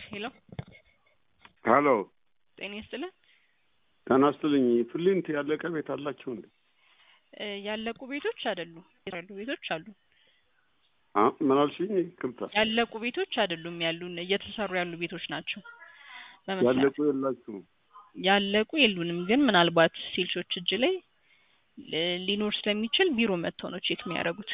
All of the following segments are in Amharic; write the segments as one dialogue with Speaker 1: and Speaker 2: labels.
Speaker 1: ሄሎ
Speaker 2: ሃሎ
Speaker 1: ጤና ይስጥልን።
Speaker 2: ጤና ይስጥልኝ። ፍሊንት ያለቀ ቤት አላችሁ እንዴ?
Speaker 1: ያለቁ ቤቶች አይደሉም፣ ያሉ ቤቶች አሉ።
Speaker 2: ምን አልሽኝ? ክብታ
Speaker 1: ያለቁ ቤቶች አይደሉም፣ ያሉን እየተሰሩ ያሉ ቤቶች ናቸው።
Speaker 2: ያለቁ የላችሁም?
Speaker 1: ያለቁ የሉንም፣ ግን ምናልባት ሴልሶች እጅ ላይ ሊኖር ስለሚችል ቢሮ መጥተው ነው ቼክ የሚያደርጉት።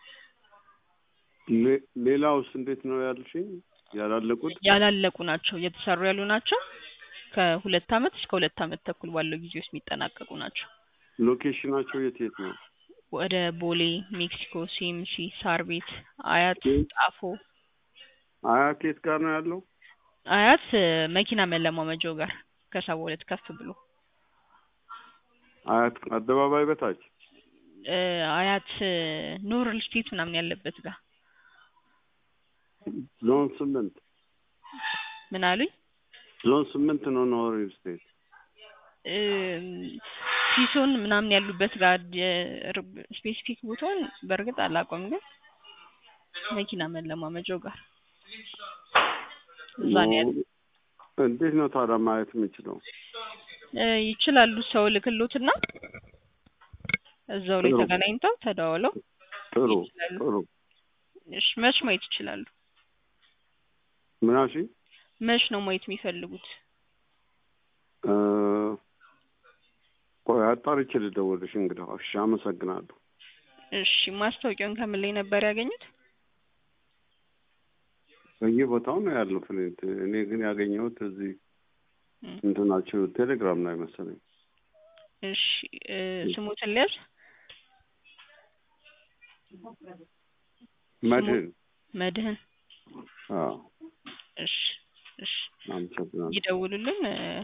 Speaker 2: ሌላውስ እንዴት ነው ያልሽኝ? ያላለቁት
Speaker 1: ያላለቁ ናቸው፣ እየተሰሩ ያሉ ናቸው። ከ2 አመት እስከ 2 አመት ተኩል ባለው ጊዜ ውስጥ የሚጠናቀቁ ናቸው።
Speaker 2: ሎኬሽናቸው የት ነው?
Speaker 1: ወደ ቦሌ፣ ሜክሲኮ፣ ሲኤምሲ፣ ሳር ቤት፣ አያት፣ ጣፎ።
Speaker 2: አያት የት ጋር ነው ያለው?
Speaker 1: አያት መኪና መለማመጃው ጋር ከ72 ከፍ ብሎ
Speaker 2: አያት አደባባይ በታች
Speaker 1: አያት ኖርል ስቴት ምናምን ያለበት ጋር
Speaker 2: ዞን 8
Speaker 1: ምን አሉኝ?
Speaker 2: ዞን 8 ነው ኖርል ስቴት።
Speaker 1: ሲሶን ምናምን ያሉበት ጋር ስፔሲፊክ ቦታውን በርግጥ አላውቀውም፣ ግን መኪና መለማመጃው ጋር እዛ ነው ያለው።
Speaker 2: እንዴት ነው ታዲያ ማየት የምችለው?
Speaker 1: ይችላሉ፣ ሰው ልክሎትና እዛው ላይ ተገናኝተው ተደዋውለው
Speaker 2: ጥሩ
Speaker 1: ይችላሉ።
Speaker 2: ጥሩ።
Speaker 1: እሺ፣ መች ማየት ይችላሉ?
Speaker 2: ምናሺ
Speaker 1: መች ነው ማየት የሚፈልጉት?
Speaker 2: ቆይ አጣርቼ ልደውልሽ እንግዲህ። እሺ፣ አመሰግናለሁ።
Speaker 1: እሺ፣ ማስታወቂያውን ከምን ላይ ነበር ያገኙት?
Speaker 2: በየቦታው ነው ያለው ፍሊንት። እኔ ግን ያገኘሁት እዚህ እንትናችሁ ቴሌግራም ላይ መሰለኝ።
Speaker 1: እሺ፣ ስሙትን ልያዝ? መድህን።
Speaker 2: አዎ።
Speaker 1: እሺ፣ እሺ፣
Speaker 2: አመሰግናለሁ።
Speaker 1: ይደውሉልን።